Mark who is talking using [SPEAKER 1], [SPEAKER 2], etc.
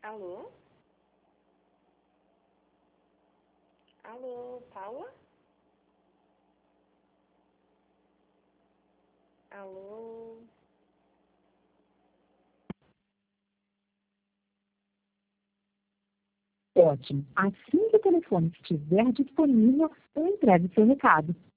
[SPEAKER 1] Alô? Alô, Paula? Alô?
[SPEAKER 2] Ótimo. Assim que o telefone estiver disponível, eu entrego seu recado.